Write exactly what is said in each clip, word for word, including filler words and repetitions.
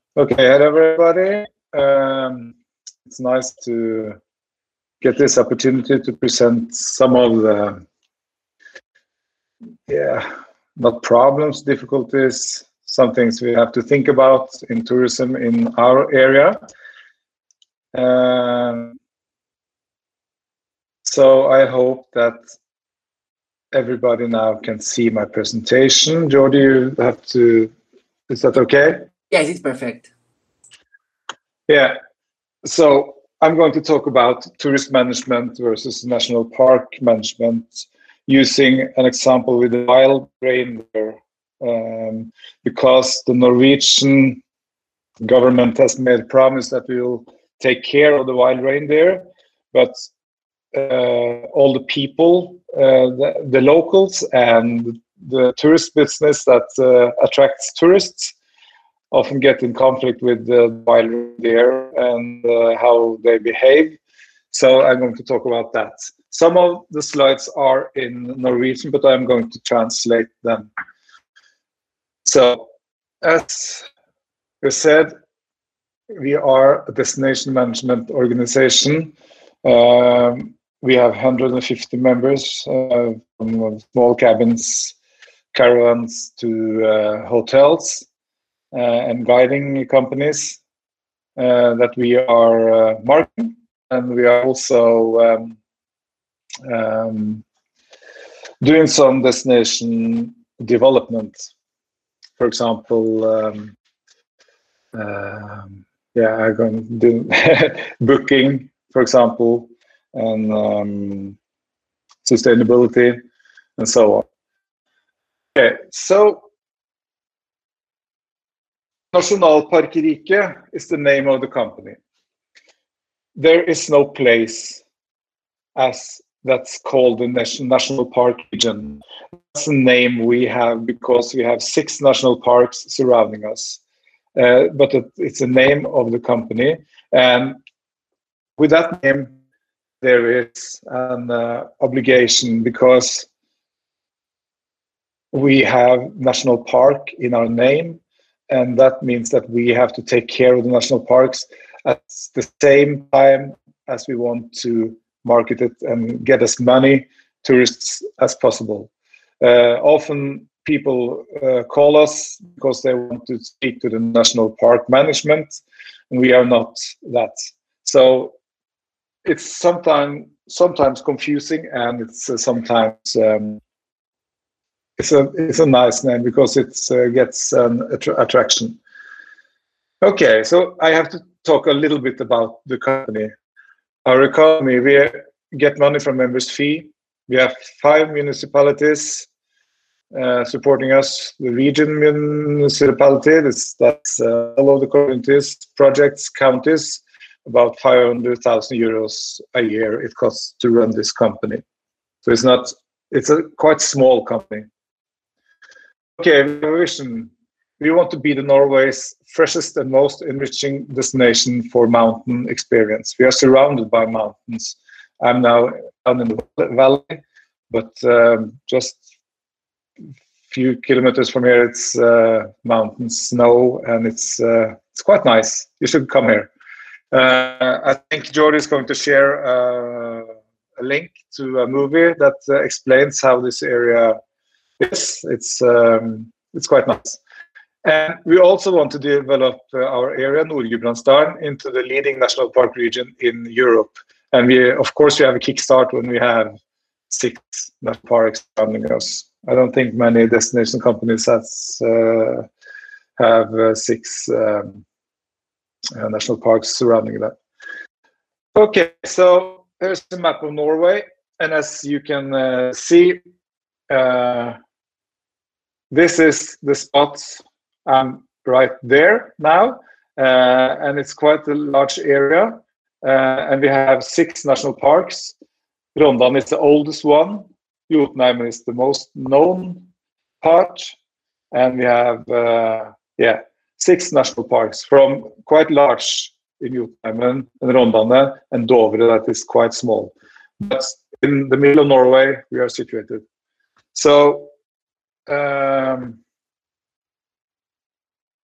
Okay, hello everybody. Um, it's nice to get this opportunity to present some of the, yeah, not problems, difficulties, some things we have to think about in tourism in our area. Um, so I hope that everybody now can see my presentation. Jordi, you have to, is that okay? Yes, it's perfect. Yeah, so I'm going to talk about tourist management versus national park management using an example with the wild reindeer, um, because the Norwegian government has made a promise that we will take care of the wild reindeer, but uh, all the people, uh, the, the locals and the tourist business that uh, attracts tourists often get in conflict with the wild reindeer and uh, how they behave. So I'm going to talk about that. Some of the slides are in Norwegian, but I'm going to translate them. So, as we said, we are a destination management organization. Um, we have one hundred fifty members, uh, from small cabins, caravans to uh, hotels. Uh, and guiding companies uh, that we are uh, marketing, and we are also um, um, doing some destination development. For example, um, uh, yeah, I'm going to do booking, for example, and um, sustainability, and so on. Okay, so Nasjonalparkrike is the name of the company. There is no place as that's called the National Park Region. That's the name we have because we have six national parks surrounding us. Uh, but it, it's the name of the company. And with that name, there is an uh, obligation because we have national park in our name. And that means that we have to take care of the national parks at the same time as we want to market it and get as many tourists as possible. Uh, often people uh, call us because they want to speak to the national park management, and we are not that. So it's sometimes sometimes confusing, and it's uh, sometimes um, It's a, it's a nice name because it uh, gets an attra attraction. Okay, so I have to talk a little bit about the company. Our economy, we get money from members' fee. We have five municipalities uh, supporting us. The region municipality, that's, that's uh, all of the communities, projects, counties, about five hundred thousand euros a year it costs to run this company. So it's not, it's a quite small company. Okay, vision. We want to be the Norway's freshest and most enriching destination for mountain experience. We are surrounded by mountains. I'm now down in the valley, but um, just a few kilometers from here, it's uh, mountains, snow, and it's uh, it's quite nice. You should come here. Uh, I think Jordi is going to share uh, a link to a movie that uh, explains how this area is. It's um, it's quite nice. And we also want to develop uh, our area, Nord-Gudbrandsdalen, into the leading national park region in Europe. And we, of course, we have a kickstart when we have six national parks surrounding us. I don't think many destination companies has, uh, have uh, six um, uh, national parks surrounding them. Okay, so here's the map of Norway. And as you can uh, see, uh, this is the spots. I'm right there now, uh, and it's quite a large area, uh, and we have six national parks. Rondane is the oldest one, Jotunheimen is the most known part, and we have uh, yeah six national parks, from quite large in Jotunheimen and Rondane, and Dovre that is quite small. But in the middle of Norway we are situated. So um,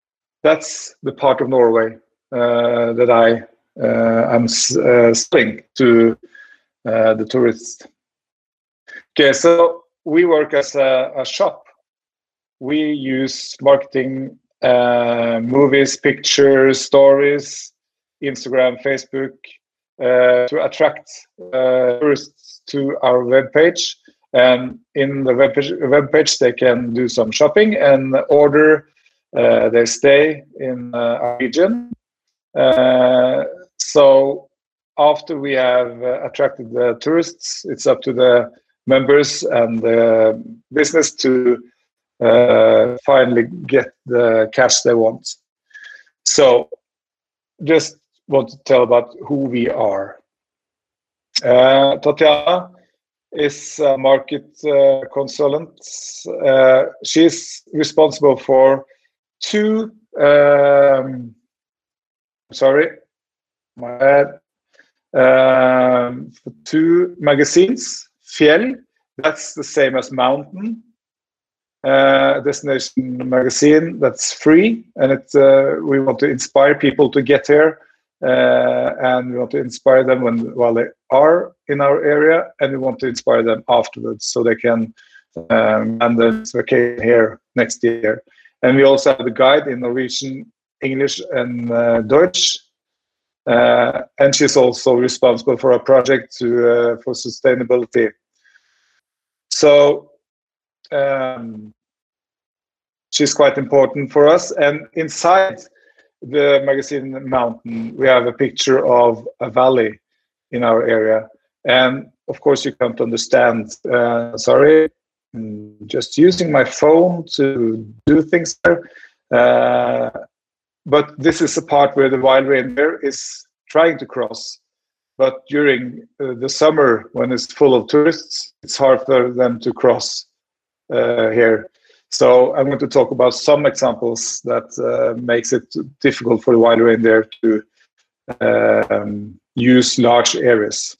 that's the part of Norway uh, that I uh, am uh, selling to uh, the tourists. Okay, so we work as a, a shop. We use marketing, uh, movies, pictures, stories, Instagram, Facebook, uh, to attract uh, tourists to our webpage. And in the webpage, webpage, they can do some shopping and order uh, their stay in uh, our region. Uh, so after we have uh, attracted the tourists, it's up to the members and the business to uh, finally get the cash they want. So just want to tell about who we are. Uh, Tatiana is a market uh, consultant. Uh, she's responsible for two, um, sorry, my bad, um, for two magazines. Fjell, that's the same as Mountain. Uh, destination magazine that's free, and it, uh, we want to inspire people to get here, uh, and we want to inspire them when while they are in our area, and we want to inspire them afterwards so they can um, and the vacation here next year. And we also have the guide in Norwegian, English, and uh, Deutsch. Uh, and she's also responsible for a project to uh, for sustainability. So um, she's quite important for us. And inside the magazine Mountain, we have a picture of a valley in our area. And of course, you can't understand. Uh, sorry, I'm just using my phone to do things there. Uh, but this is a part where the wild reindeer is trying to cross. But during uh, the summer, when it's full of tourists, it's hard for them to cross uh, here. So I'm going to talk about some examples that uh, makes it difficult for the wild reindeer to uh, um, use large areas.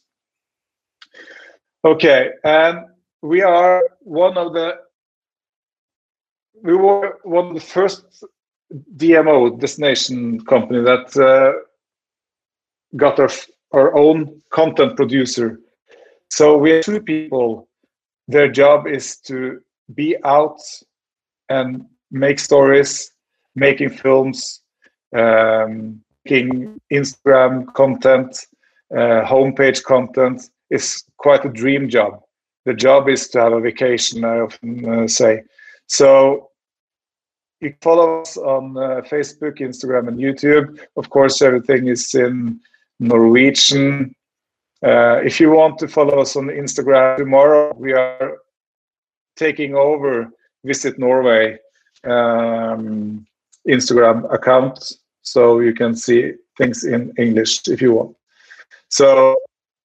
Okay, and we are one of the, we were one of the first D M O, destination company, that uh, got our, our own content producer. So we have two people. Their job is to be out and make stories, making films, um, making Instagram content, uh, homepage content. Is quite a dream job. The job is to have a vacation, I often uh, say. So you can follow us on uh, Facebook, Instagram, and YouTube. Of course, everything is in Norwegian. Uh, if you want to follow us on Instagram, tomorrow we are taking over Visit Norway um, Instagram account, so you can see things in English if you want. So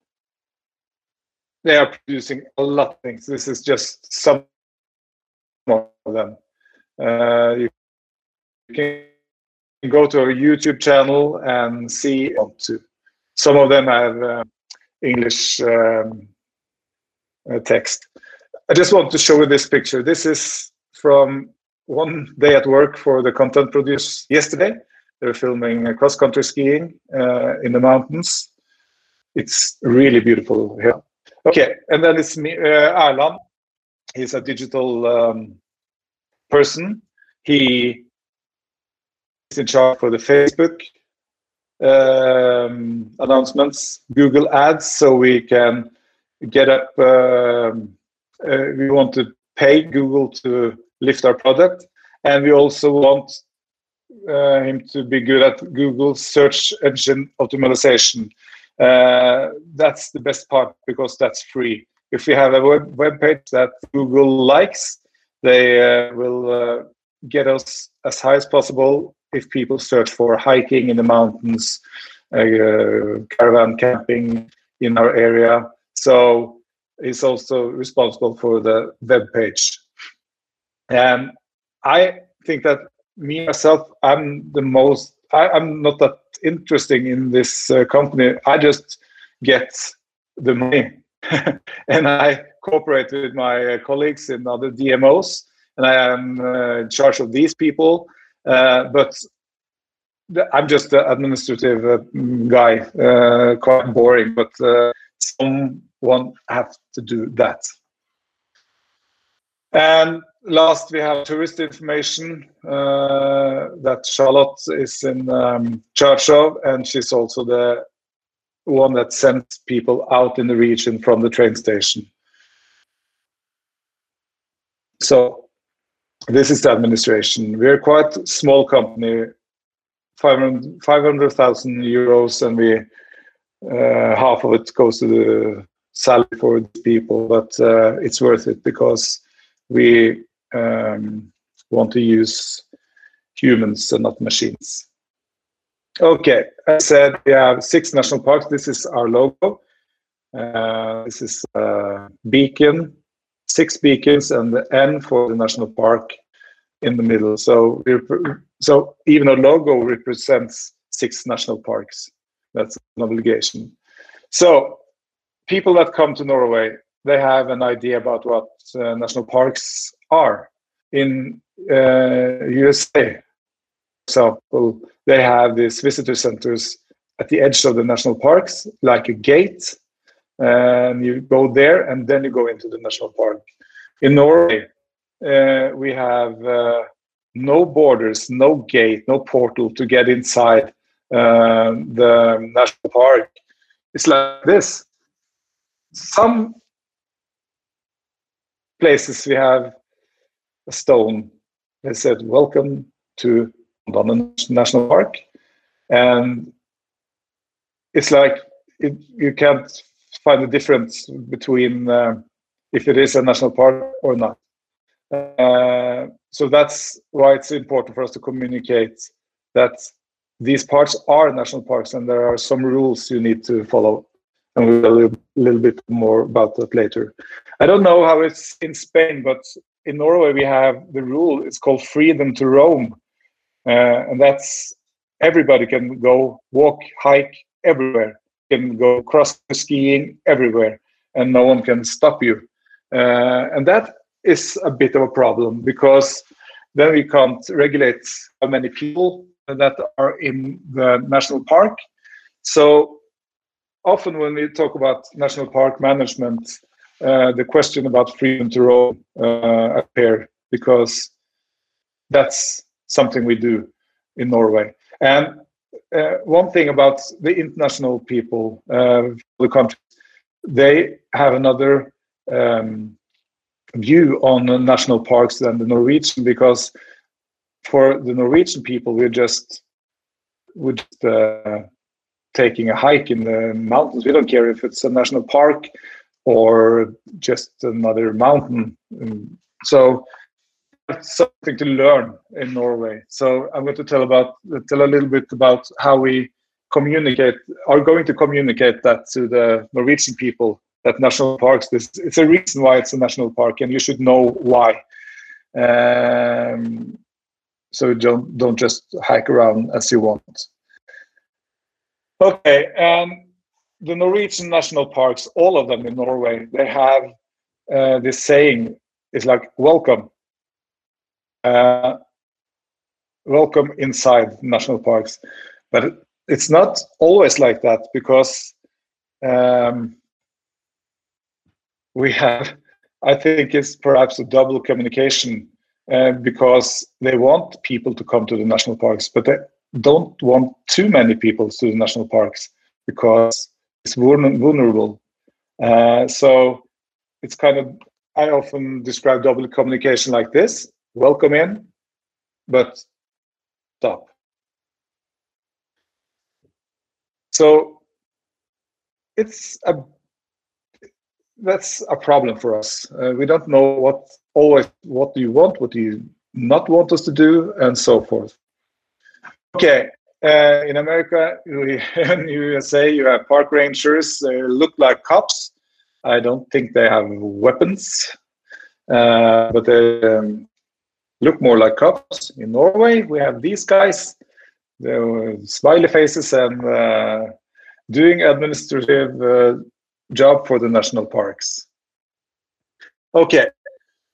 they are producing a lot of things. This is just some of them. Uh, you can go to our YouTube channel and see. Some of them have uh, English um, uh, text. I just want to show you this picture. This is from one day at work for the content producers yesterday. They're filming uh, cross-country skiing uh, in the mountains. It's really beautiful here. Okay, and then it's me, uh, Erland. He's a digital um, person. He is in charge for the Facebook um, announcements, Google Ads, so we can get up. Um, uh, we want to pay Google to lift our product, and we also want uh, him to be good at Google search engine optimization. Uh, that's the best part because that's free. If we have a web, web page that Google likes, they uh, will uh, get us as high as possible if people search for hiking in the mountains, uh, caravan camping in our area. So he's also responsible for the web page. And I think that me, myself, I'm the most, I, I'm not that interesting in this uh, company. I just get the money and I cooperate with my uh, colleagues in other D M Os, and I am uh, in charge of these people. Uh, but I'm just an administrative uh, guy, uh, quite boring, but uh, someone have to do that. And last, we have tourist information uh, that Charlotte is in um, charge of, and she's also the one that sends people out in the region from the train station. So this is the administration. We're quite a small company, five hundred thousand euros, and we uh, half of it goes to the salary for the people, but uh, it's worth it because we um, want to use humans and not machines. Okay, I said we have six national parks. This is our logo. Uh, this is a beacon, six beacons, and the N for the national park in the middle. So, so even our logo represents six national parks. That's an obligation. So, people that come to Norway, they have an idea about what uh, national parks are. In uh, U S A, for example, they have these visitor centers at the edge of the national parks, like a gate, and you go there and then you go into the national park. In Norway, uh, we have uh, no borders, no gate, no portal to get inside uh, the national park. It's like this. Some places we have a stone that said, "Welcome to London National Park," and it's like it, you can't find the difference between uh, if it is a national park or not. Uh, so that's why it's important for us to communicate that these parks are national parks, and there are some rules you need to follow. And we'll tell you a little bit more about that later. I don't know how it's in Spain, but in Norway we have the rule. It's called freedom to roam, uh, and that's everybody can go walk, hike everywhere, can go cross skiing everywhere, and no one can stop you. Uh, and that is a bit of a problem because then we can't regulate how many people that are in the national park. So often when we talk about national park management, uh, the question about freedom to roam uh, appear because that's something we do in Norway. And uh, one thing about the international people, uh, the country, they have another um, view on the national parks than the Norwegian, because for the Norwegian people, we're just we're just uh, taking a hike in the mountains. We don't care if it's a national park or just another mountain. So that's something to learn in Norway. So I'm going to tell about tell a little bit about how we communicate, are going to communicate that to the Norwegian people, that national parks, this, it's a reason why it's a national park, and you should know why. Um, so don't, don't just hike around as you want. Okay, and the Norwegian national parks, all of them in Norway, they have uh, this saying, it's like, welcome. Uh, welcome inside national parks. But it's not always like that, because um, we have, I think it's perhaps a double communication, uh, because they want people to come to the national parks, but they don't want too many people to the national parks because it's vulnerable. Uh, so it's kind of, I often describe double communication like this: welcome in, but stop. So it's a that's a problem for us. Uh, we don't know what always what do you want, what do you not want us to do, and so forth. Okay, uh, in America, in U S A, you have park rangers. They look like cops. I don't think they have weapons, uh, but they um, look more like cops. In Norway, we have these guys, the smiley faces, and uh, doing administrative uh, job for the national parks. Okay,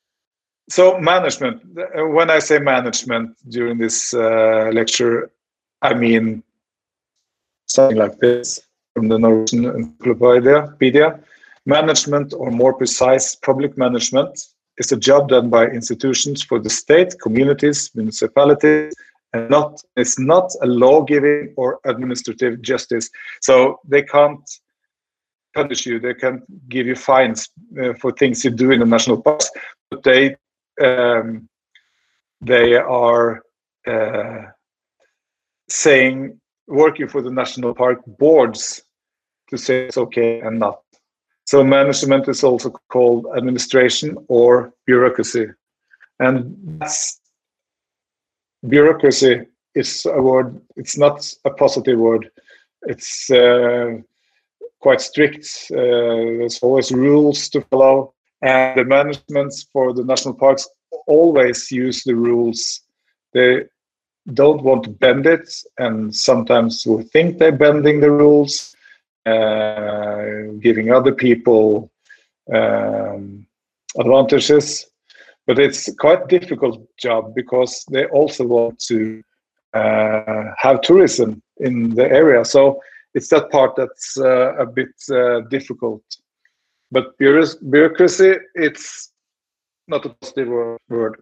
so management. When I say management during this uh, lecture, I mean something like this from the Norwegian Encyclopedia. Management, or more precise, public management, is a job done by institutions for the state, communities, municipalities, and not it's not a law-giving or administrative justice. So they can't punish you, they can't give you fines uh, for things you do in the national parks, but they um, they are uh, saying, working for the national park boards to say it's okay and not. So management is also called administration or bureaucracy. And that's, bureaucracy is a word, it's not a positive word. It's uh, quite strict. Uh, there's always rules to follow. And the management for the national parks always use the rules. They don't want to bend it, and sometimes will think they're bending the rules, uh, giving other people um, advantages. But it's quite a difficult job because they also want to uh, have tourism in the area. So it's that part that's uh, a bit uh, difficult. But bureaucracy, it's not a positive word.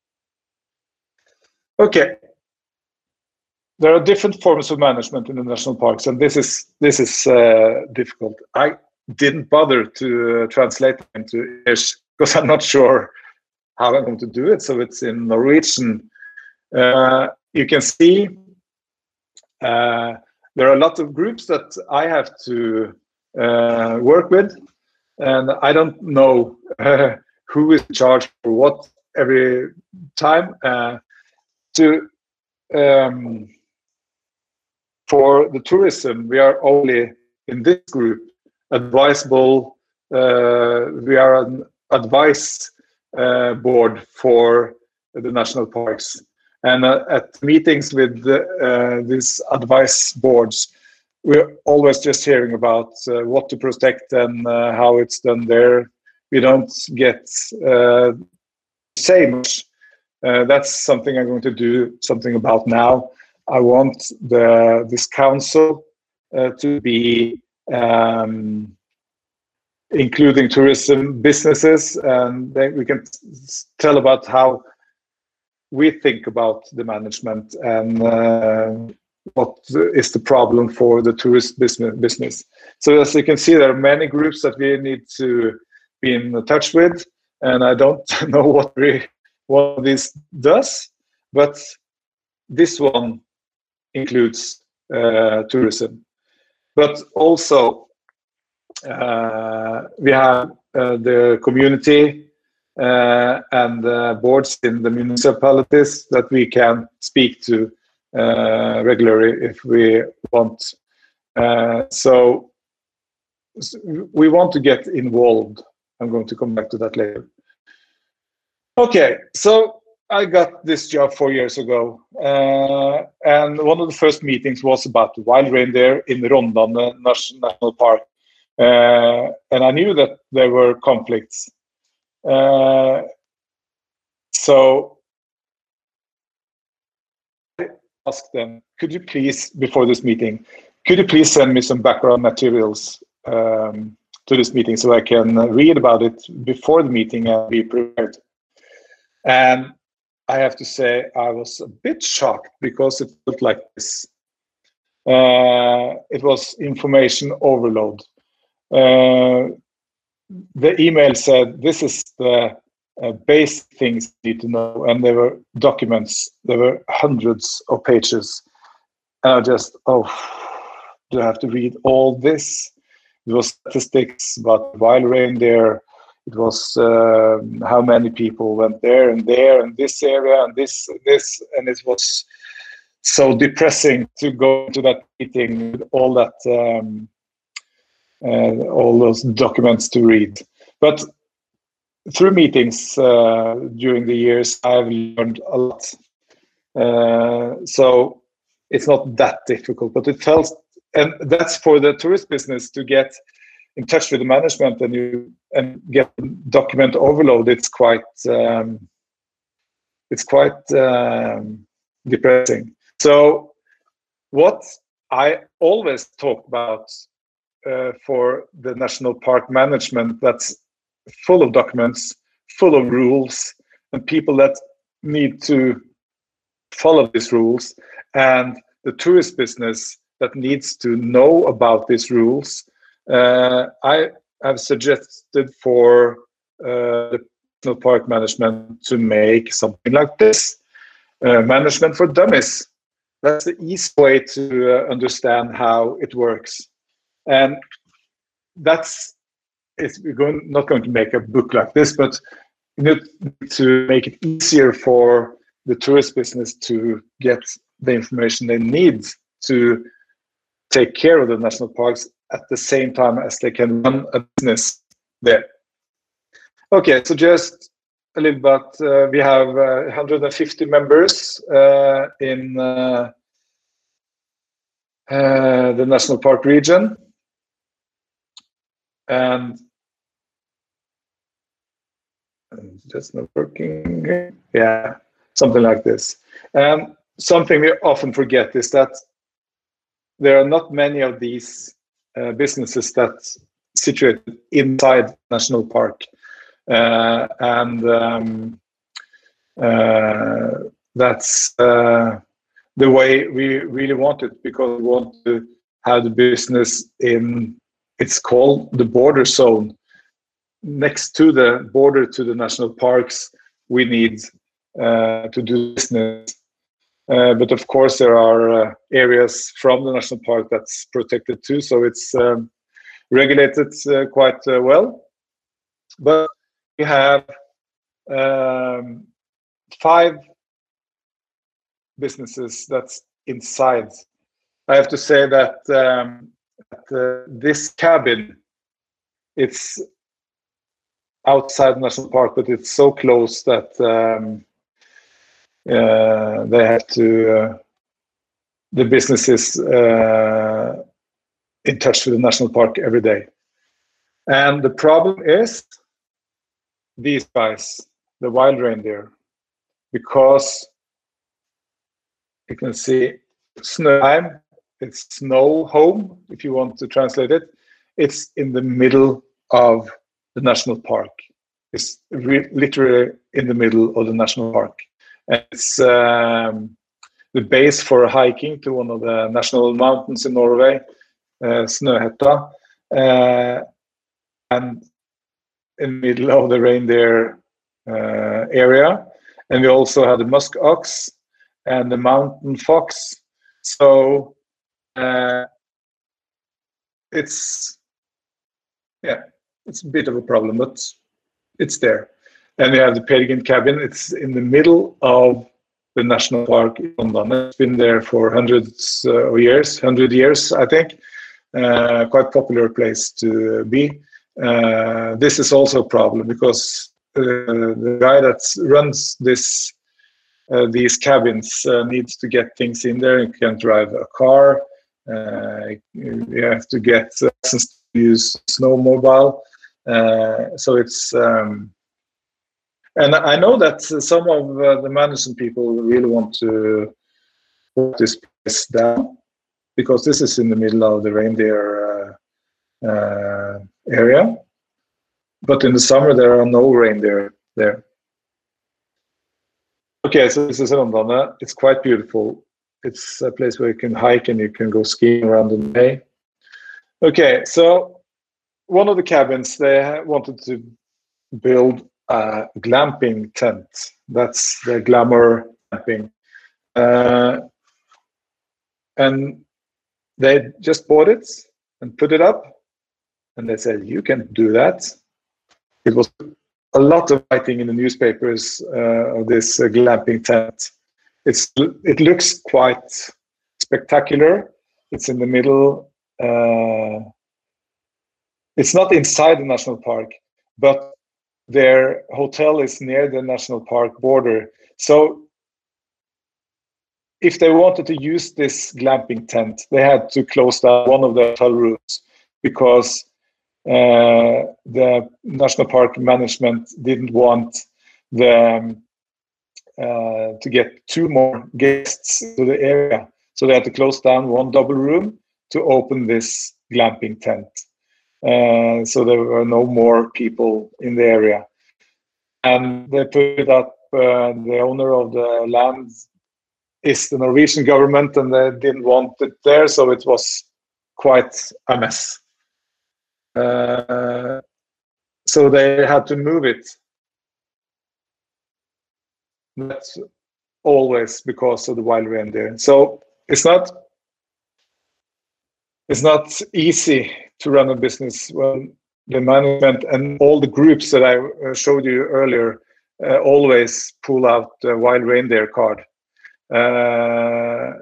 Okay. There are different forms of management in the national parks, and this is this is uh, difficult. I didn't bother to uh, translate it into English because I'm not sure how I'm going to do it. So it's in Norwegian. Uh, you can see uh, there are a lot of groups that I have to uh, work with, and I don't know uh, who is in charge for what every time. Uh, to um, For the tourism, we are only in this group advisable. Uh, we are an advice uh, board for the national parks, and uh, at meetings with the, uh, these advice boards, we're always just hearing about uh, what to protect and uh, how it's done there. We don't get uh, say much. Uh, that's something I'm going to do something about now. I want the this council uh, to be um, including tourism businesses, and then we can tell about how we think about the management and uh, what is the problem for the tourist business. So as you can see, there are many groups that we need to be in touch with, and I don't know what we, what this does, but this one includes uh, tourism. But also uh, we have uh, the community uh, and uh, boards in the municipalities that we can speak to uh, regularly if we want. Uh, so we want to get involved. I'm going to come back to that later. Okay, so I got this job four years ago, uh, and one of the first meetings was about wild reindeer in Rondane National Park, uh, and I knew that there were conflicts. Uh, so I asked them, could you please, before this meeting, could you please send me some background materials um, to this meeting so I can read about it before the meeting and be prepared? And I have to say I was a bit shocked because it felt like this. Uh, it was information overload. Uh, the email said, this is the uh, basic things you need to know, and there were documents, there were hundreds of pages. And I just, oh, do I have to read all this? It was statistics about wild reindeer. It was uh, how many people went there and there and this area and this this, and it was so depressing to go to that meeting with all that um, uh, all those documents to read. But through meetings uh, during the years, I've learned a lot. Uh, so it's not that difficult, but it felt, and that's for the tourist business to get in touch with the management and you and get document overload. It's quite um, it's quite um, depressing. So what I always talk about uh, for the national park management, that's full of documents, full of rules, and people that need to follow these rules, and the tourist business that needs to know about these rules. Uh, I have suggested for uh, the national park management to make something like this, uh, management for dummies. That's the easy way to uh, understand how it works. And that's, it's going, not going to make a book like this, but you need to make it easier for the tourist business to get the information they need to take care of the national parks at the same time as they can run a business there. Okay, so just a little bit, uh, we have uh, one hundred fifty members uh, in uh, uh, the national park region. And just not working, yeah, something like this. And something we often forget is that there are not many of these uh, businesses that situated inside national park, uh, and um, uh, that's uh, the way we really want it, because we want to have the business in, it's called the border zone. Next to the border to the national parks, we need uh, to do business. Uh, but of course, there are uh, areas from the national park that's protected too, so it's um, regulated uh, quite uh, well. But we have um, five businesses that's inside. I have to say that, um, that uh, this cabin, it's outside the national park, but it's so close that um, uh, they have to, uh, the business is uh, in touch with the national park every day. And the problem is these guys, the wild reindeer, because you can see Snøheim, it's snow home, if you want to translate it. It's in the middle of the national park. It's literally in the middle of the national park. And it's um, the base for hiking to one of the national mountains in Norway, uh, Snøhetta, uh, and in the middle of the reindeer uh, area. And we also have the musk ox and the mountain fox. So uh, it's, yeah, it's a bit of a problem, but it's there. And we have the Peer Gynt cabin. It's in the middle of the national park in London. It's been there for hundreds of years, hundred years, I think. Uh, quite popular place to be. Uh, this is also a problem because uh, the guy that runs this uh, these cabins uh, needs to get things in there. You can't drive a car. Uh, you have to get license to use snowmobile. Uh, so it's um, and I know that some of uh, the management people really want to put this place down because this is in the middle of the reindeer uh, uh, area. But in the summer there are no reindeer there. Okay, so this is Rondane. It's quite beautiful. It's a place where you can hike and you can go skiing around in May. Okay, so one of the cabins, they wanted to build a glamping tent. That's the glamour glamping. Uh, and they just bought it and put it up. And they said, you can do that. It was a lot of writing in the newspapers uh, of this uh, glamping tent. It's, it looks quite spectacular. It's in the middle. Uh, it's not inside the national park, but their hotel is near the national park border. So if they wanted to use this glamping tent, they had to close down one of the hotel rooms because uh, the national park management didn't want them uh, to get two more guests to the area. So they had to close down one double room to open this glamping tent. Uh, so there were no more people in the area. And they put it up, uh, the owner of the land is the Norwegian government, and they didn't want it there, so it was quite a mess. Uh, so they had to move it. That's always because of the wild reindeer. So it's not it's not easy to run a business when the management and all the groups that I showed you earlier uh, always pull out the wild reindeer card. Uh,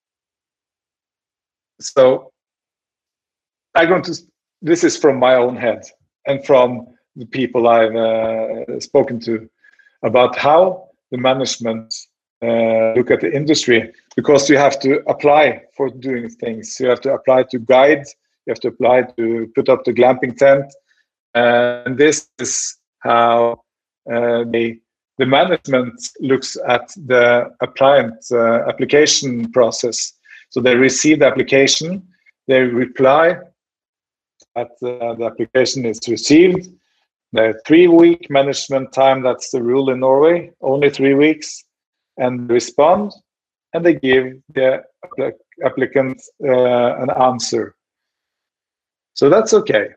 so I'm going to. This is from my own head and from the people I've uh, spoken to about how the management uh, look at the industry, because you have to apply for doing things. You have to apply to guide. You have to apply to put up the glamping tent, and this is how uh, they, the management looks at the appliant uh, application process. So they receive the application, they reply that uh, the application is received. The three-week management time, that's the rule in Norway, only three weeks, and respond, and they give the applicant uh, an answer. So that's okay.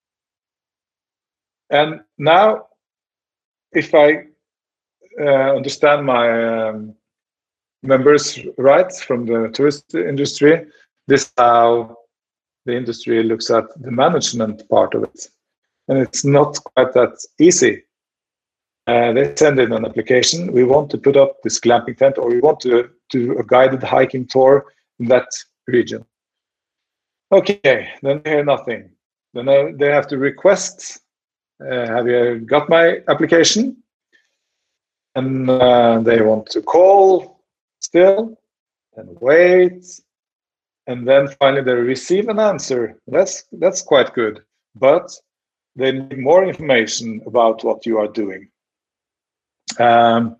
And now, if I uh, understand my um, members right from the tourist industry, this is how the industry looks at the management part of it. And it's not quite that easy. Uh, they send in an application. We want to put up this glamping tent, or we want to do a guided hiking tour in that region. Okay, then they hear nothing. Then they have to request, uh, have you got my application? And uh, they want to call still and wait. And then finally they receive an answer. That's, that's quite good. But they need more information about what you are doing. Um,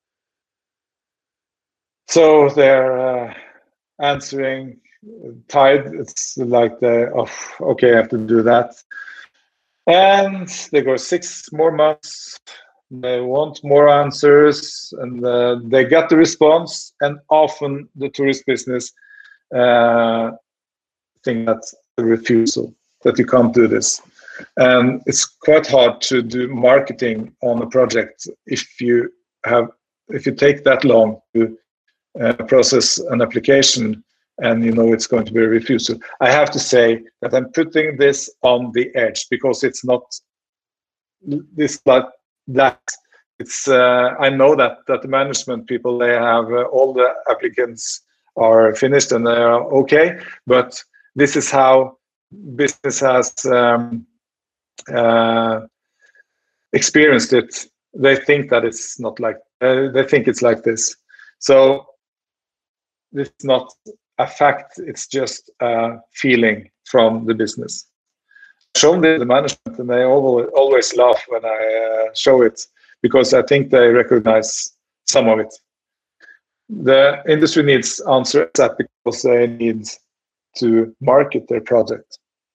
so they're uh, answering tied. It's like the, oh, okay, I have to do that. And they go six more months. They want more answers, and uh, they get the response. And often the tourist business uh, think that's a refusal, that you can't do this. And it's quite hard to do marketing on a project if you have, if you take that long to uh, process an application and you know it's going to be a refusal. I have to say that I'm putting this on the edge because it's not this, but that. It's uh, I know that that the management people, they have uh, all the applicants are finished and they are okay, but this is how business has um, uh, experienced it. They think that it's not like uh, they think it's like this. So this is not a fact, it's just a feeling from the business. Shown the management, and they always, always laugh when I uh, show it, because I think they recognize some of it. The industry needs answers because they need to market their product.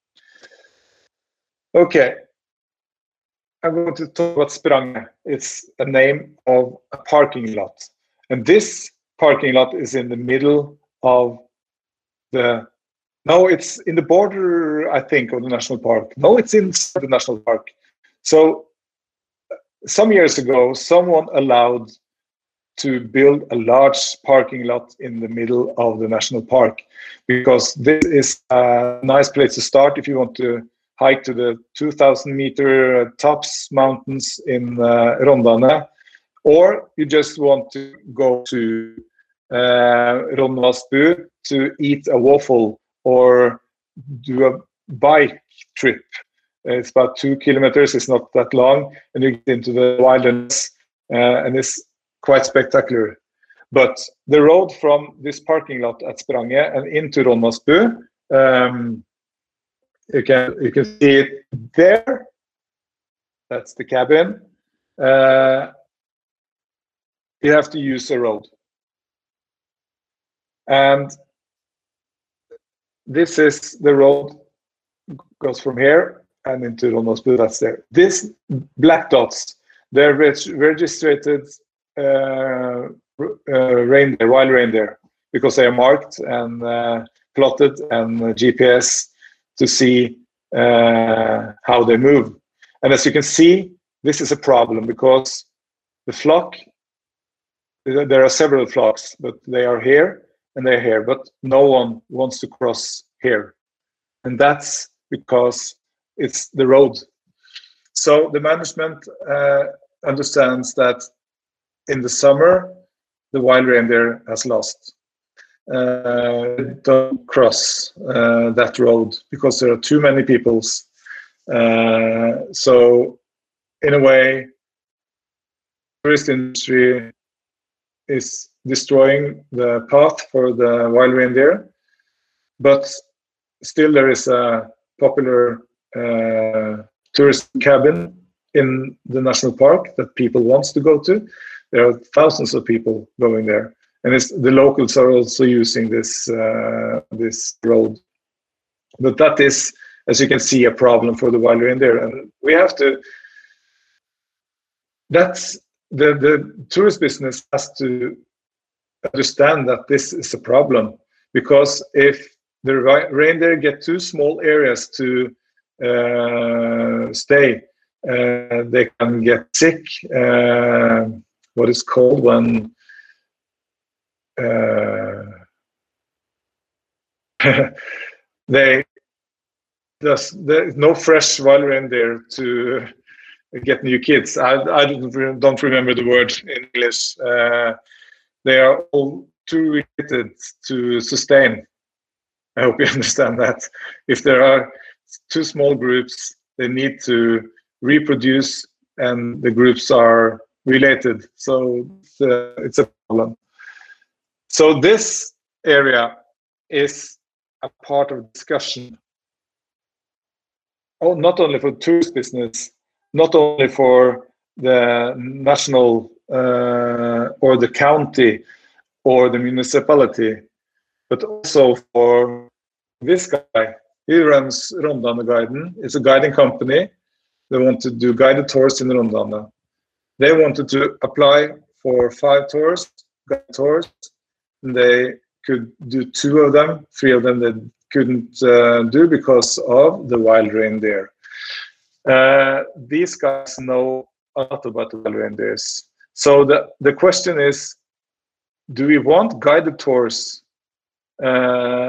Okay, I'm going to talk about Spranget. It's a name of a parking lot. And this parking lot is in the middle of the, no, it's in the border, I think, of the national park. No, it's inside the national park. So some years ago, someone allowed to build a large parking lot in the middle of the national park, because this is a nice place to start if you want to hike to the two thousand meter tops mountains in uh, Rondane, or you just want to go to uh, Ronnvassbu to eat a waffle or do a bike trip. It's about two kilometers, it's not that long, and you get into the wilderness, uh, and it's quite spectacular. But the road from this parking lot at Spranget and into Ronnvassbu, um, you can you can see it there. That's the cabin. Uh, you have to use a road, and this is the road goes from here and into Rondalsbu. That's there. This black dots, they're reg registered uh, uh, reindeer, wild reindeer, because they are marked and uh, plotted and uh, G P S to see uh, how they move. And as you can see, this is a problem because the flock, there are several flocks, but they are here and they're here, but no one wants to cross here. And that's because it's the road. So the management uh, understands that in the summer, the wild reindeer has lost. Uh, don't cross uh, that road because there are too many peoples. Uh, so in a way, tourist industry is destroying the path for the wild reindeer, but still there is a popular uh, tourist cabin in the national park that people wants to go to. There are thousands of people going there, and it's, the locals are also using this uh, this road. But that is, as you can see, a problem for the wild reindeer, and we have to. That's the the tourist business has to understand that this is a problem, because if the reindeer get too small areas to uh, stay, uh, they can get sick. Uh, what is called when uh, they there's, there's no fresh wild reindeer to get new kids. I, I don't, don't remember the word in English. Uh, they are all too related to sustain. I hope you understand that. If there are two small groups, they need to reproduce, and the groups are related. So it's a, it's a problem. So this area is a part of discussion. Oh, not only for tourist business, not only for the national uh, or the county or the municipality, but also for this guy. He runs Rondane-guiden. It's a guiding company. They want to do guided tours in Rondane. They wanted to apply for five tours, guided tours, and they could do two of them. Three of them they couldn't uh, do because of the wild reindeer. Uh, these guys know a lot about the wild reindeers. So the, the question is, do we want guided tours uh,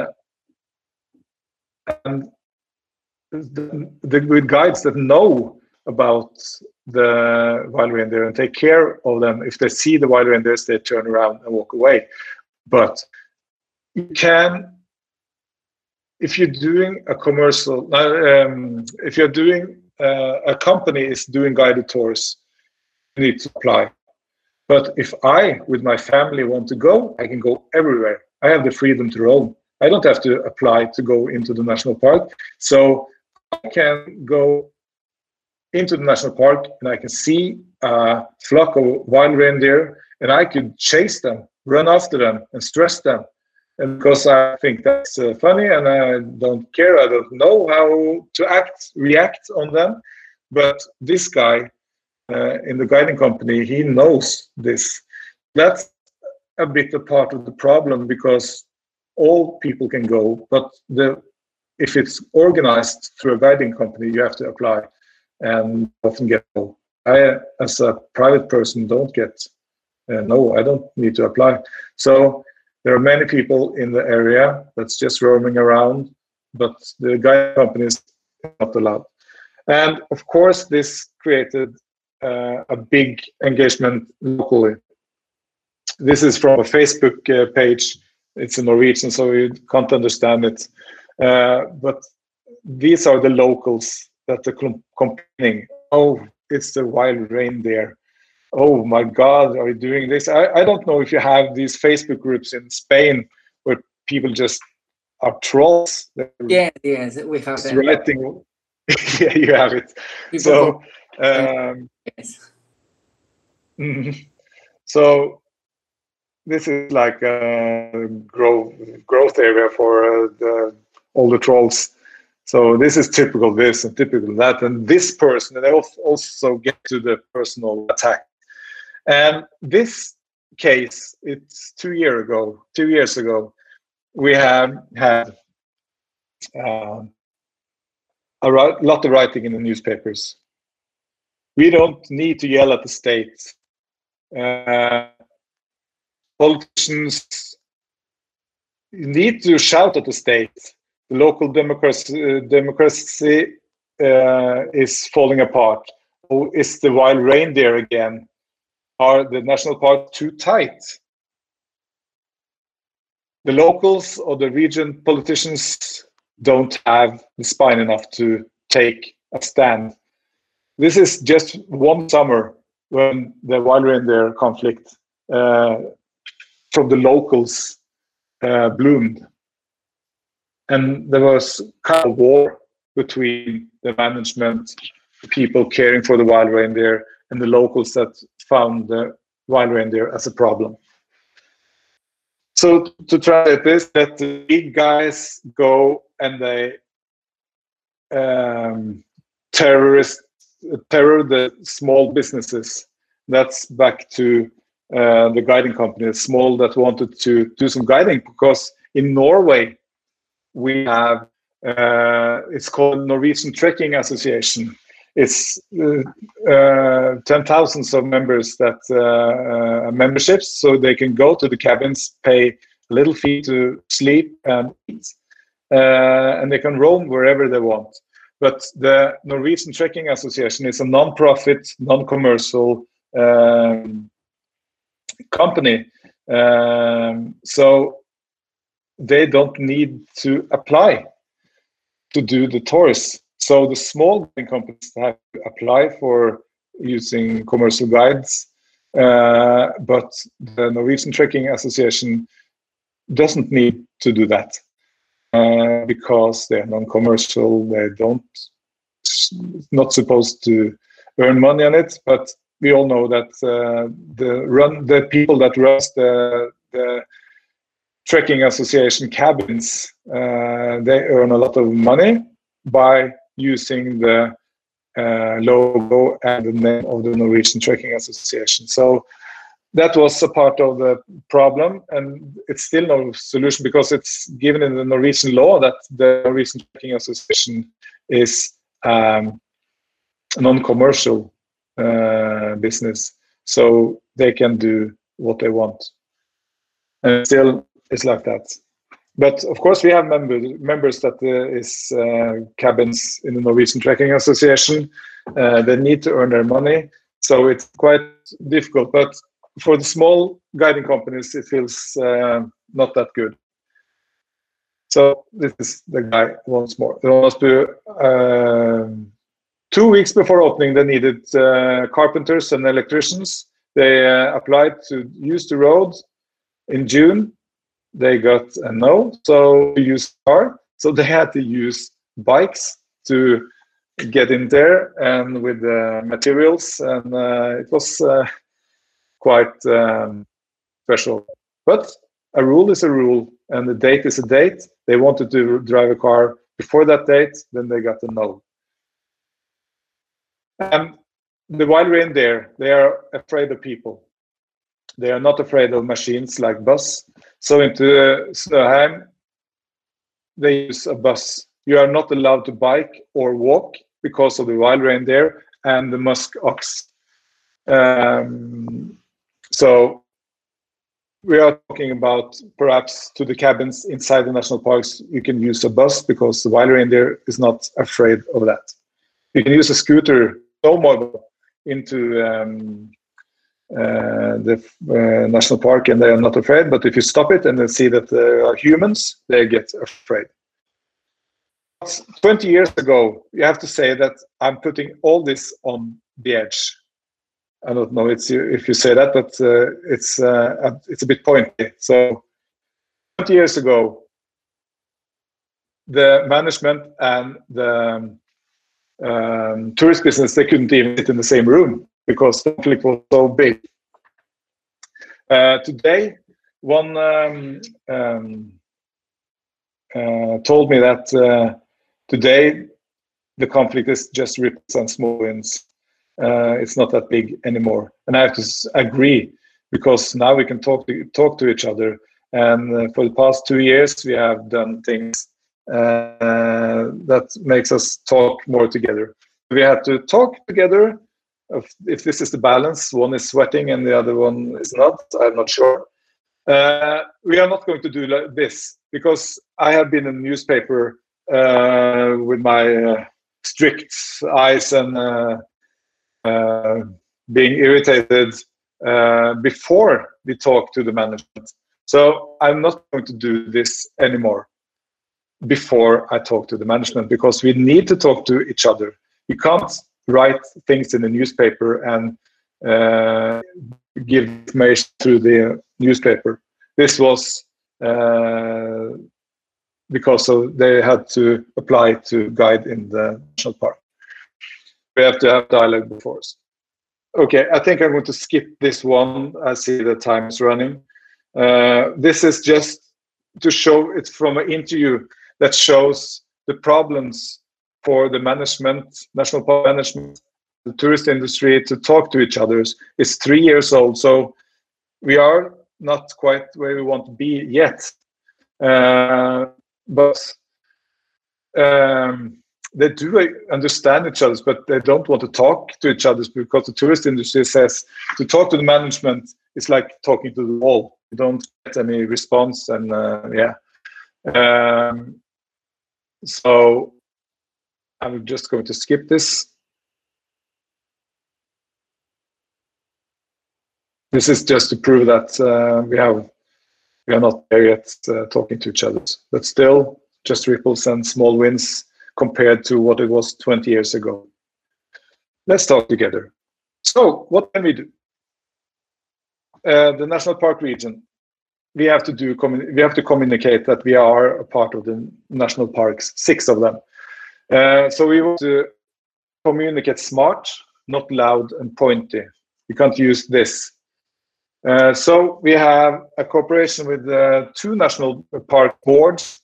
and the, the, with guides that know about the wild reindeer and take care of them? If they see the wild reindeers, they turn around and walk away. But you can, if you're doing a commercial, um, if you're doing uh, a company is doing guided tours, you need to apply. But if I, with my family, want to go, I can go everywhere. I have the freedom to roam. I don't have to apply to go into the national park. So I can go into the national park and I can see a flock of wild reindeer and I could chase them, run after them and stress them. And because I think that's uh, funny and I don't care, I don't know how to act, react on them. But this guy uh, in the guiding company, he knows this. That's a bit a part of the problem, because all people can go, but the if it's organized through a guiding company, you have to apply and often get no. I, as a private person, don't get uh, no, I don't need to apply. So there are many people in the area that's just roaming around, but the guiding companies are not allowed. And of course, this created uh, a big engagement locally. This is from a Facebook uh, page. It's in Norwegian, so you can't understand it. Uh, but these are the locals that are complaining. Oh, it's the wild reindeer. Oh my God, are you doing this? I, I don't know if you have these Facebook groups in Spain where people just are trolls. Yeah, yes, we have them. Writing. Yeah, you have it. People so, um, yes. So this is like a growth growth area for uh, the all the trolls. So this is typical this and typical that, and this person, and they also get to the personal attack. And this case, it's two years ago, two years ago, we have had uh, a lot of writing in the newspapers. We don't need to yell at the state. Uh, politicians need to shout at the state. The local democracy, uh, democracy uh, is falling apart. Oh, is the wild reindeer again? Are the national parks too tight? The locals or the region politicians don't have the spine enough to take a stand. This is just one summer when the wild reindeer conflict uh, from the locals uh, bloomed. And there was kind of war between the management, the people caring for the wild reindeer, and the locals that found the wild reindeer as a problem. So to try this, that the big guys go and they um, terrorist terror the small businesses. That's back to uh, the guiding company, small that wanted to do some guiding, because in Norway we have uh, it's called Norwegian Trekking Association. It's uh, uh, ten thousands of members that uh, uh, memberships, so they can go to the cabins, pay a little fee to sleep and eat, uh, and they can roam wherever they want. But the Norwegian Trekking Association is a non-profit, non-commercial um, company, um, so they don't need to apply to do the tours. So the small companies have to apply for using commercial guides, uh, but the Norwegian Trekking Association doesn't need to do that uh, because they're non-commercial. They don't, not supposed to earn money on it. But we all know that uh, the run, the people that runs the, the Trekking Association cabins, uh, they earn a lot of money by using the uh, logo and the name of the Norwegian Trekking Association. So that was a part of the problem, and it's still no solution because it's given in the Norwegian law that the Norwegian Trekking Association is um, a non-commercial uh, business, so they can do what they want. And still it's like that. But of course, we have members members that uh, is uh, cabins in the Norwegian Trekking Association. Uh, they need to earn their money, so it's quite difficult. But for the small guiding companies, it feels uh, not that good. So this is the guy once more. There was to, uh, two weeks before opening, they needed uh, carpenters and electricians. They uh, applied to use the road in June. They got a no, so we used car. So they had to use bikes to get in there and with the materials, and uh, it was uh, quite um, special. But a rule is a rule, and the date is a date. They wanted to drive a car before that date, then they got a no. And the wild reindeer, they are afraid of people. They are not afraid of machines like bus. So into uh, Snøheim, they use a bus. You are not allowed to bike or walk because of the wild reindeer and the musk ox. Um, so we are talking about perhaps to the cabins inside the national parks, you can use a bus because the wild reindeer is not afraid of that. You can use a scooter, snowmobile, into um, Uh, the uh, national park, and they are not afraid. But if you stop it and they see that there are humans, they get afraid. twenty years ago, you have to say that I'm putting all this on the edge. I don't know it's, if you say that, but uh, it's uh, it's a bit pointy. So twenty years ago, the management and the um, tourist business, they couldn't even sit in the same room because the conflict was so big. Uh, today, one um, um, uh, told me that uh, today the conflict is just ripples and small wins. Uh, it's not that big anymore, and I have to s- agree, because now we can talk to, talk to each other. And uh, for the past two years, we have done things uh, that makes us talk more together. We have to talk together. If, if this is the balance, one is sweating and the other one is not, I'm not sure. Uh, we are not going to do like this, because I have been in the newspaper uh, with my uh, strict eyes and uh, uh, being irritated uh, before we talk to the management. So I'm not going to do this anymore before I talk to the management, because we need to talk to each other. You can't write things in the newspaper and uh, give information through the newspaper. This was uh, because of they had to apply to guide in the national park. We have to have dialogue before us. Okay, I think I'm going to skip this one. I see the time is running. Uh, this is just to show it from an interview that shows the problems for the management, national park management, the tourist industry to talk to each other. It's three years old, so we are not quite where we want to be yet. Uh, but um, they do understand each other, but they don't want to talk to each other, because the tourist industry says to talk to the management is like talking to the wall. You don't get any response, and uh, yeah. Um, so I'm just going to skip this. This is just to prove that uh, we have we are not there yet uh, talking to each other, but still just ripples and small wins compared to what it was twenty years ago. Let's talk together. So what can we do? Uh, the national park region, we have to do we have to communicate that we are a part of the national parks, six of them. Uh, so we want to communicate smart, not loud and pointy. You can't use this. Uh, so we have a cooperation with uh, two national park boards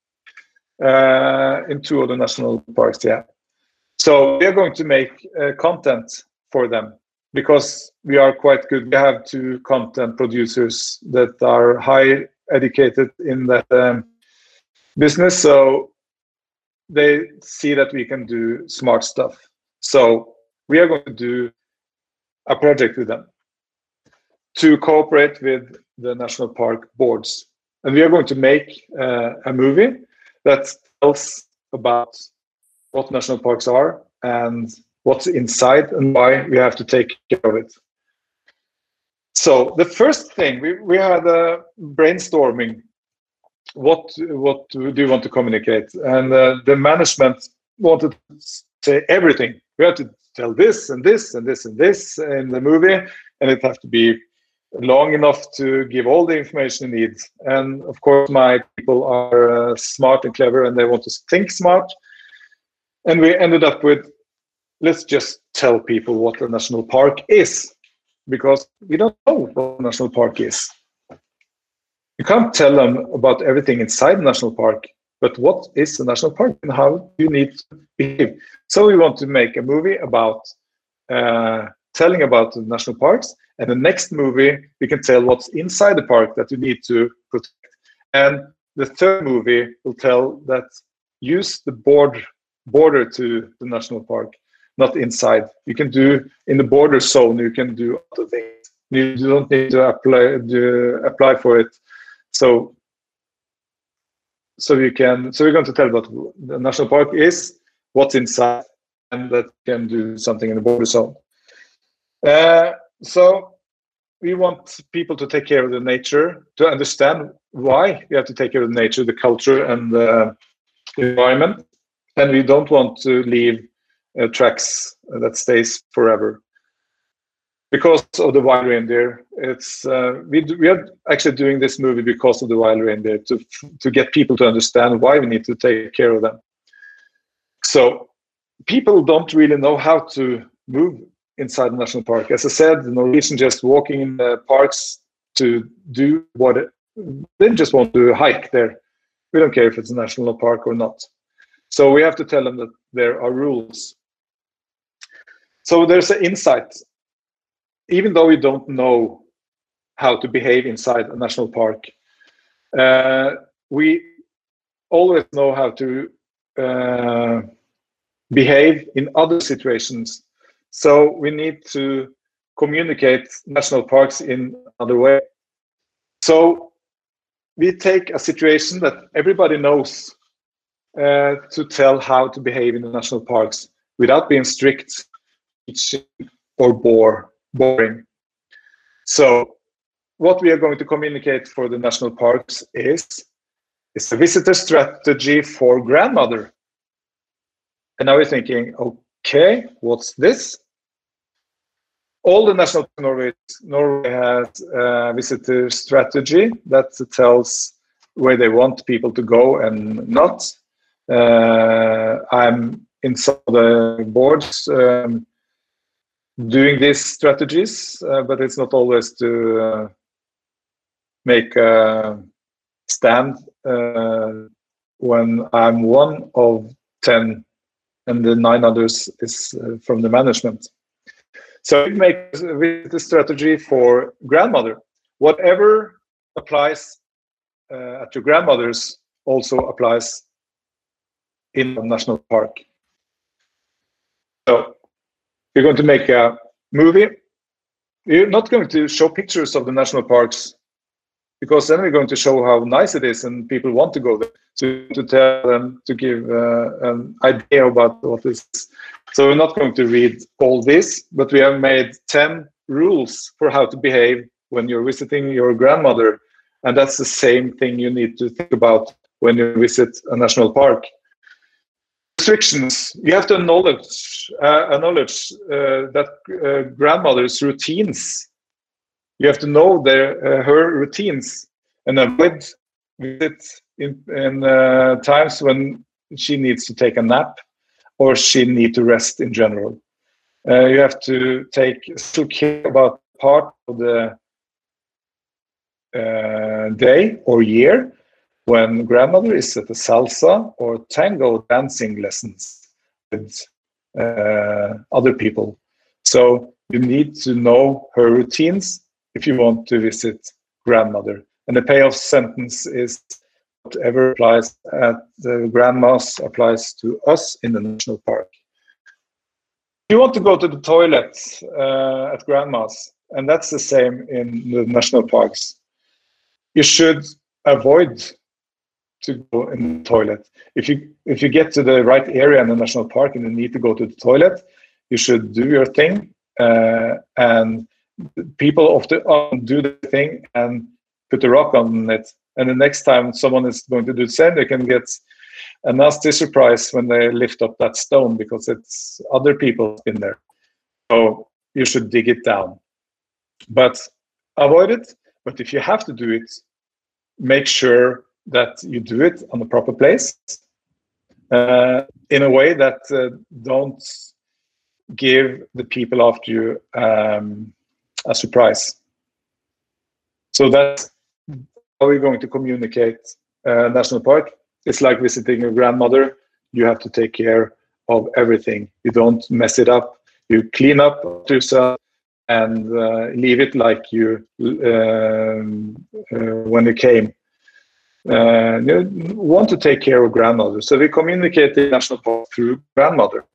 uh, in two of the national parks. Yeah. So we are going to make uh, content for them, because we are quite good. We have two content producers that are high educated in that um, business. So they see that we can do smart stuff. So we are going to do a project with them to cooperate with the national park boards. And we are going to make uh, a movie that tells about what national parks are and what's inside and why we have to take care of it. So the first thing, we, we had a brainstorming. What, what do you want to communicate? And uh, the management wanted to say everything. We have to tell this and this and this and this in the movie, and it has to be long enough to give all the information you need. And of course, my people are uh, smart and clever, and they want to think smart. And we ended up with, let's just tell people what a national park is, because we don't know what a national park is. You can't tell them about everything inside the national park, but what is a national park and how you need to behave. So we want to make a movie about uh, telling about the national parks, and the next movie we can tell what's inside the park that you need to protect. And the third movie will tell that use the board border to the national park, not inside. You can do in the border zone, you can do other things. You don't need to apply to apply for it. So so you can so we're going to tell what the national park is, what's inside, and that can do something in the border zone. Uh, so we want people to take care of the nature, to understand why we have to take care of the nature, the culture, and the environment. And we don't want to leave uh, tracks that stays forever. Because of the wild reindeer, it's uh, we do, we are actually doing this movie because of the wild reindeer, to to get people to understand why we need to take care of them. So people don't really know how to move inside the national park. As I said, the Norwegian just walking in the parks to do what it, they just want to hike there. We don't care if it's a national park or not. So we have to tell them that there are rules. So there's an insight. Even though we don't know how to behave inside a national park, uh, we always know how to uh, behave in other situations. So we need to communicate national parks in another way. So we take a situation that everybody knows uh, to tell how to behave in the national parks without being strict, teaching, or bore, boring. So what we are going to communicate for the national parks is, is a visitor strategy for grandmother. And now we're thinking, okay, what's this? All the national parks in Norway, Norway has a visitor strategy that tells where they want people to go and not. Uh, I'm in some of the boards um, doing these strategies, uh, but it's not always to uh, make a stand uh, when I'm one of ten and the nine others is uh, from the management. So we make the strategy for grandmother. Whatever applies uh, at your grandmother's also applies in a national park. So we're going to make a movie. We're not going to show pictures of the national parks, because then we're going to show how nice it is and people want to go there. So to tell them, to give uh, an idea about what this is. So we're not going to read all this, but we have made ten rules for how to behave when you're visiting your grandmother. And that's the same thing you need to think about when you visit a national park. Restrictions. You have to acknowledge, uh, acknowledge uh, that uh, grandmother's routines. You have to know their, uh, her routines and avoid visits in, in uh, times when she needs to take a nap or she needs to rest in general. Uh, you have to take special care about part of the uh, day or year when grandmother is at the salsa or tango dancing lessons with uh, other people. So you need to know her routines if you want to visit grandmother. And the payoff sentence is whatever applies at the grandma's applies to us in the national park. You want to go to the toilet uh, at grandma's, and that's the same in the national parks. You should avoid to go in the toilet. If you if you get to the right area in the national park and you need to go to the toilet, you should do your thing, uh, and people often do the thing and put a rock on it. And the next time someone is going to do the same, they can get a nasty surprise when they lift up that stone because it's other people in there. So you should dig it down. But avoid it. But if you have to do it, make sure that you do it on the proper place uh, in a way that uh, don't give the people after you um, a surprise. So that's how we're going to communicate uh, national park. It's like visiting your grandmother. You have to take care of everything. You don't mess it up. You clean up yourself and uh, leave it like you um, uh, when you came. Uh, you want to take care of grandmother. So we communicate the national park through grandmother.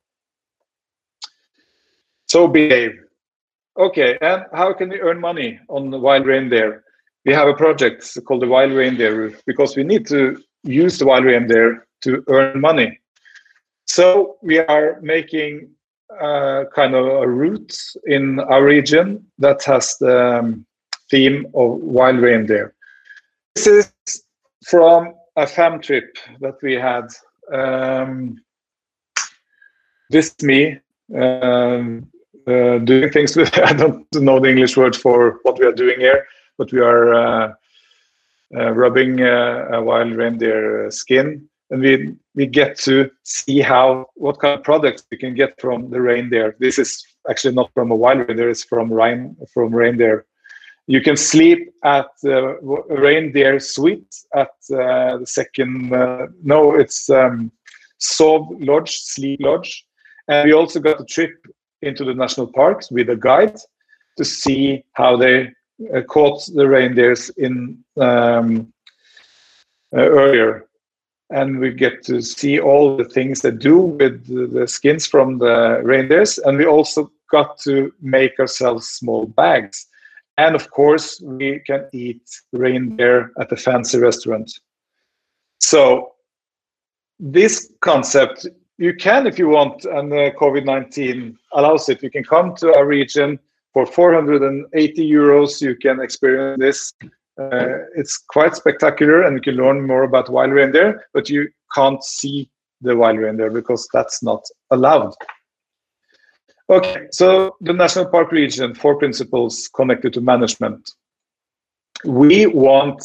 So behave. Okay, and how can we earn money on the wild reindeer? We have a project called the Wild Reindeer Route because we need to use the wild reindeer to earn money. So we are making uh, kind of a route in our region that has the um, theme of wild reindeer. This is from a fam trip that we had. Um, this is me um, uh, doing things with, I don't know the English word for what we are doing here, but we are uh, uh, rubbing uh, a wild reindeer skin, and we we get to see how what kind of products we can get from the reindeer. This is actually not from a wild reindeer; it's from rein, from reindeer You can sleep at the reindeer suite at uh, the second, uh, no, it's um, Sov Lodge, Sleep Lodge. And we also got a trip into the national parks with a guide to see how they uh, caught the reindeers in um, uh, earlier. And we get to see all the things they do with the, the skins from the reindeers. And we also got to make ourselves small bags. And of course, we can eat reindeer at a fancy restaurant. So this concept, you can, if you want, and uh, COVID nineteen allows it, you can come to our region for four hundred eighty euros. You can experience this. Uh, it's quite spectacular, and you can learn more about wild reindeer, but you can't see the wild reindeer because that's not allowed. Okay, so the National Park Region, four principles connected to management. We want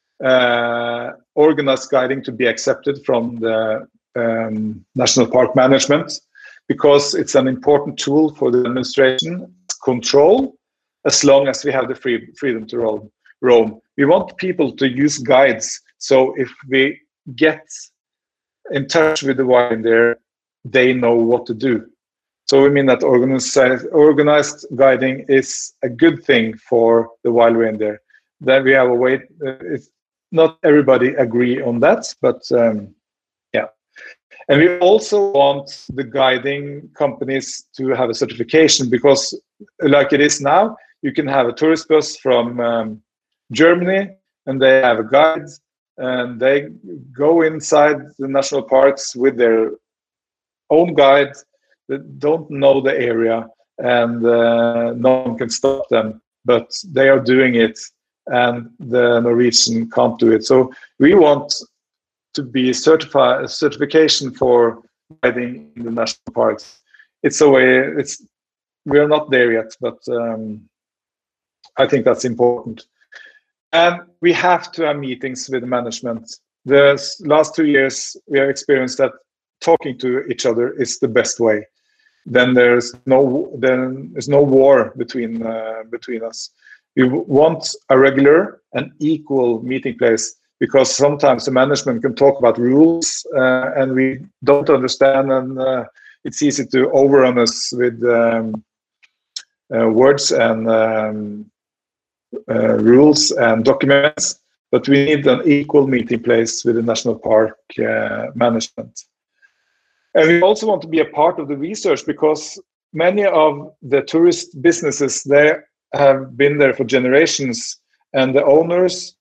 uh, organized guiding to be accepted from the um, National Park Management because it's an important tool for the administration control as long as we have the free, freedom to roam. roam. We want people to use guides, so if we get in touch with the wild reindeer, they know what to do. So we mean that organized, organized guiding is a good thing for the wild reindeer. Then we have a way, uh, it's not everybody agree on that, but um, yeah. And we also want the guiding companies to have a certification because like it is now, you can have a tourist bus from um, Germany and they have a guide and they go inside the national parks with their own guide. That don't know the area and uh, no one can stop them, but they are doing it and the Norwegian can't do it. So we want to be certified, a certification for guiding in the national parks. It's a way, it's, we are not there yet, but um, I think that's important. And we have to have meetings with management. The last two years, we have experienced that talking to each other is the best way. Then there's no then there's no war between uh, between us. We want a regular and equal meeting place because sometimes the management can talk about rules uh, and we don't understand, and uh, it's easy to overrun us with um, uh, words and um, uh, rules and documents. But we need an equal meeting place with the national park uh, management. And we also want to be a part of the research because many of the tourist businesses, they have been there for generations and the owners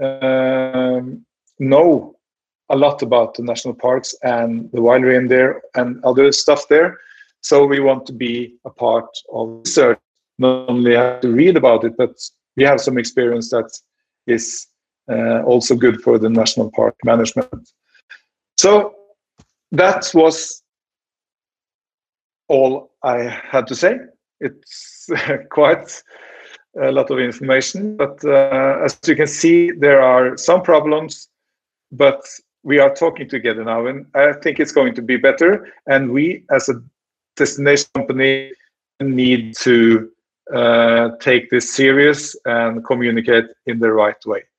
um, know a lot about the national parks and the wild reindeer and other stuff there. So we want to be a part of research, not only have to read about it, but we have some experience that is uh, also good for the national park management. So that was all I had to say. It's quite a lot of information, but uh, as you can see, there are some problems, but we are talking together now, and I think it's going to be better. And we, as a destination company, need to uh, take this serious and communicate in the right way.